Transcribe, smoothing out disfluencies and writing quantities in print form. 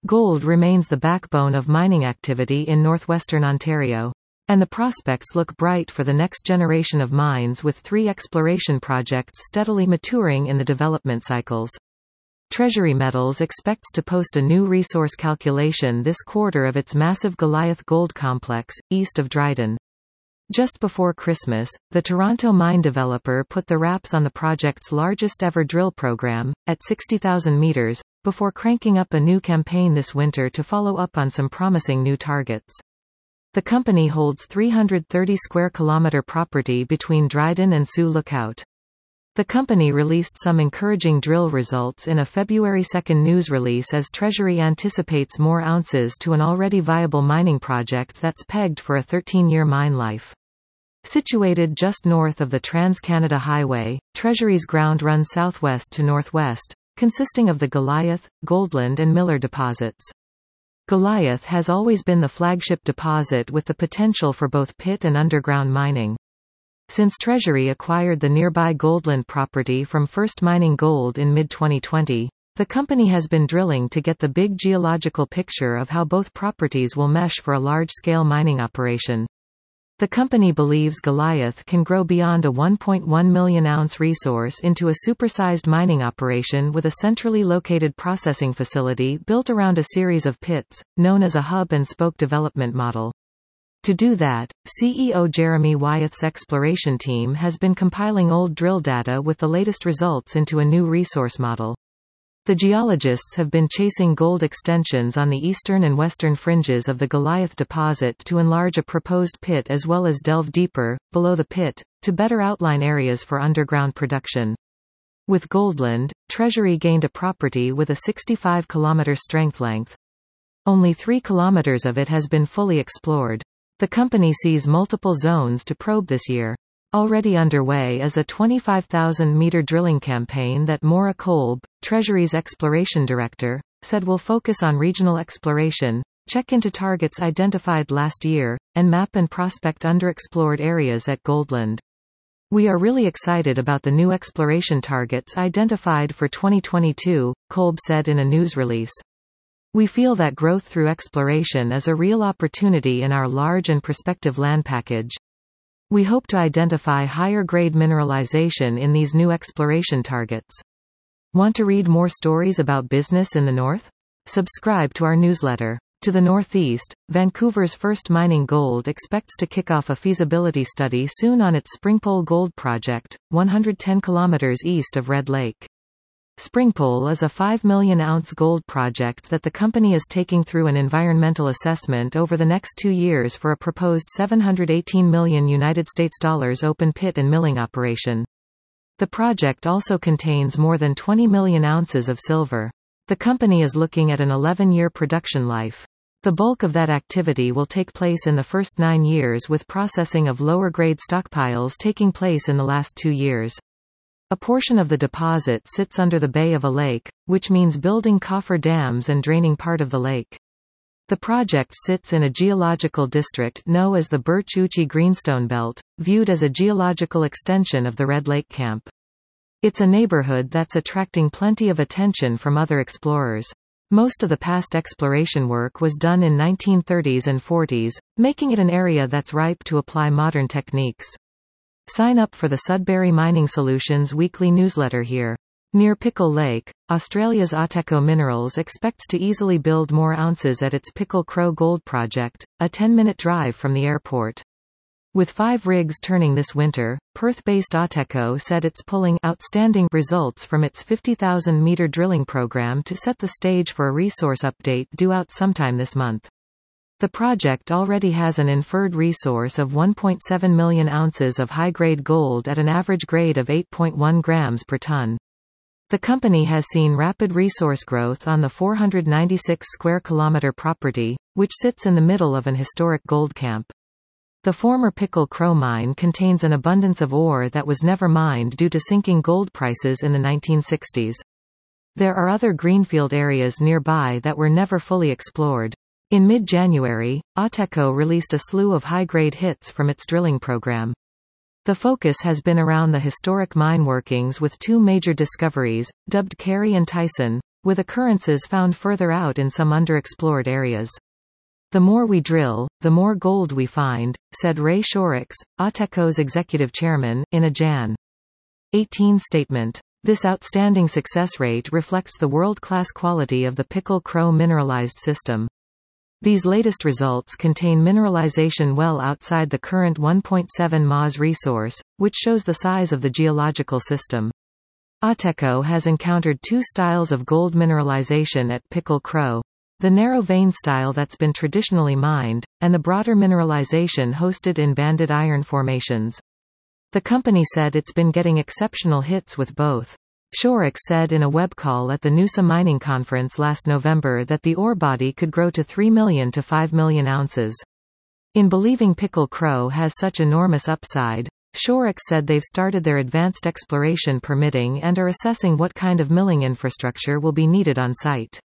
Gold remains the backbone of mining activity in northwestern Ontario. And the prospects look bright for the next generation of mines, with 3 exploration projects steadily maturing in the development cycles. Treasury Metals expects to post a new resource calculation this quarter of its massive Goliath Gold Complex, east of Dryden. Just before Christmas, the Toronto mine developer put the wraps on the project's largest ever drill program, at 60,000 meters, before cranking up a new campaign this winter to follow up on some promising new targets. The company holds 330 square kilometer property between Dryden and Sioux Lookout. The company released some encouraging drill results in a February 2 news release as Treasury anticipates more ounces to an already viable mining project that's pegged for a 13-year mine life. Situated just north of the Trans-Canada Highway, Treasury's ground runs southwest to northwest, consisting of the Goliath, Goldland and Miller deposits. Goliath has always been the flagship deposit with the potential for both pit and underground mining. Since Treasury acquired the nearby Goldland property from First Mining Gold in mid-2020, the company has been drilling to get the big geological picture of how both properties will mesh for a large-scale mining operation. The company believes Goliath can grow beyond a 1.1 million ounce resource into a supersized mining operation with a centrally located processing facility built around a series of pits, known as a hub-and-spoke development model. To do that, CEO Jeremy Wyeth's exploration team has been compiling old drill data with the latest results into a new resource model. The geologists have been chasing gold extensions on the eastern and western fringes of the Goliath deposit to enlarge a proposed pit as well as delve deeper, below the pit, to better outline areas for underground production. With Goldland, Treasury gained a property with a 65-kilometer strength length. Only 3 kilometers of it has been fully explored. The company sees multiple zones to probe this year. Already underway is a 25,000-meter drilling campaign that Maura Kolb, Treasury's exploration director, said will focus on regional exploration, check into targets identified last year, and map and prospect underexplored areas at Goldland. We are really excited about the new exploration targets identified for 2022, Kolb said in a news release. We feel that growth through exploration is a real opportunity in our large and prospective land package. We hope to identify higher-grade mineralization in these new exploration targets. Want to read more stories about business in the north? Subscribe to our newsletter. To the northeast, Vancouver's First Mining Gold expects to kick off a feasibility study soon on its Springpole Gold Project, 110 kilometers east of Red Lake. Springpole is a 5 million-ounce gold project that the company is taking through an environmental assessment over the next 2 years for a proposed $718 million open pit and milling operation. The project also contains more than 20 million ounces of silver. The company is looking at an 11-year production life. The bulk of that activity will take place in the first 9 years, with processing of lower-grade stockpiles taking place in the last 2 years. A portion of the deposit sits under the bay of a lake, which means building coffer dams and draining part of the lake. The project sits in a geological district known as the Birch-Uchi Greenstone Belt, viewed as a geological extension of the Red Lake Camp. It's a neighborhood that's attracting plenty of attention from other explorers. Most of the past exploration work was done in 1930s and 40s, making it an area that's ripe to apply modern techniques. Sign up for the Sudbury Mining Solutions weekly newsletter here. Near Pickle Lake, Australia's Ateco Minerals expects to easily build more ounces at its Pickle Crow Gold Project, a 10-minute drive from the airport. With 5 rigs turning this winter, Perth-based Ateco said it's pulling outstanding results from its 50,000-meter drilling program to set the stage for a resource update due out sometime this month. The project already has an inferred resource of 1.7 million ounces of high-grade gold at an average grade of 8.1 grams per ton. The company has seen rapid resource growth on the 496 square kilometer property, which sits in the middle of an historic gold camp. The former Pickle Crow mine contains an abundance of ore that was never mined due to sinking gold prices in the 1960s. There are other greenfield areas nearby that were never fully explored. In mid-January, Ateco released a slew of high-grade hits from its drilling program. The focus has been around the historic mine workings with 2 major discoveries, dubbed Carey and Tyson, with occurrences found further out in some underexplored areas. "The more we drill, the more gold we find," said Ray Shorrocks, Auteco's executive chairman, in a Jan. 18 statement. This outstanding success rate reflects the world-class quality of the Pickle Crow mineralized system. These latest results contain mineralization well outside the current 1.7 Mas resource, which shows the size of the geological system. Auteco has encountered two styles of gold mineralization at Pickle Crow: the narrow vein style that's been traditionally mined, and the broader mineralization hosted in banded iron formations. The company said it's been getting exceptional hits with both. Shorrocks said in a web call at the Noosa Mining Conference last November that the ore body could grow to 3 million to 5 million ounces. In believing Pickle Crow has such enormous upside, Shorrocks said they've started their advanced exploration permitting and are assessing what kind of milling infrastructure will be needed on site.